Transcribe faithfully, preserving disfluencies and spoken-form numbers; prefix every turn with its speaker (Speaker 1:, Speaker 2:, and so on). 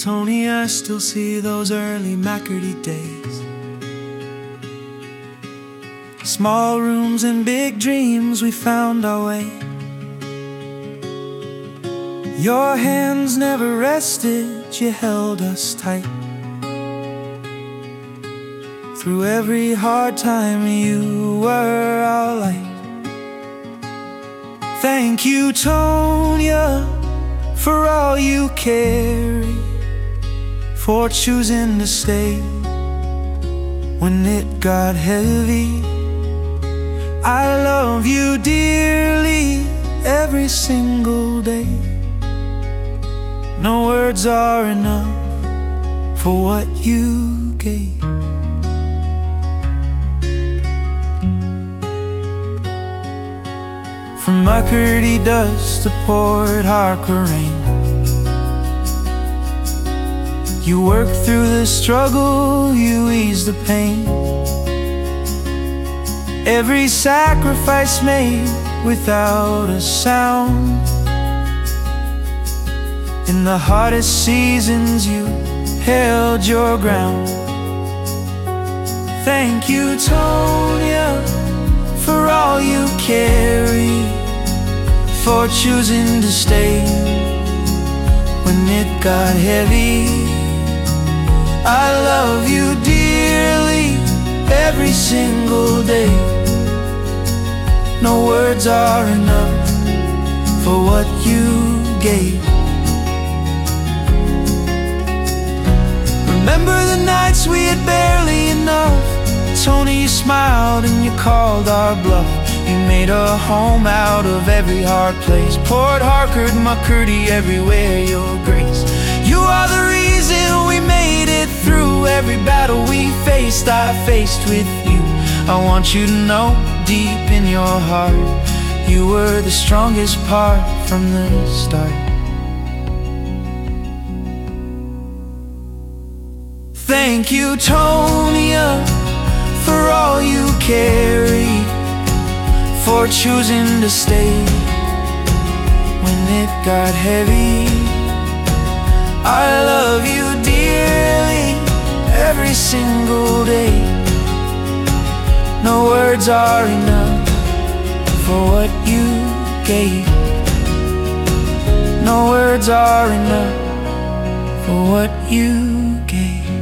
Speaker 1: Tony, I still see those early McCurdy days. Small rooms and big dreams, we found our way. Your hands never rested, you held us tight. Through every hard time, you were our light. Thank you, Tonya, for all you carry, for choosing to stay when it got heavy. I love you dearly every single day. No words are enough for what you gave. From McCurdy dust to Port Harker rain, you worked through the struggle, you eased the pain. Every sacrifice made without a sound. In the hardest seasons you held your ground. Thank you, Tonya, for all you carry, for choosing to stay when it got heavy. I love you dearly every single day. No words are enough for what you gave. Remember the nights we had barely enough. Tony, you smiled and you called our bluff. You made a home out of every hard place. Port Harker, McCurdy, everywhere your grace. You are the reason we made it through every battle we faced. I faced with you. I want you to know deep in your heart, you were the strongest part from the start. Thank you, Tonya, for all you carry, for choosing to stay when it got heavy. I love you dearly every single day. No words are enough for what you gave. No words are enough for what you gave.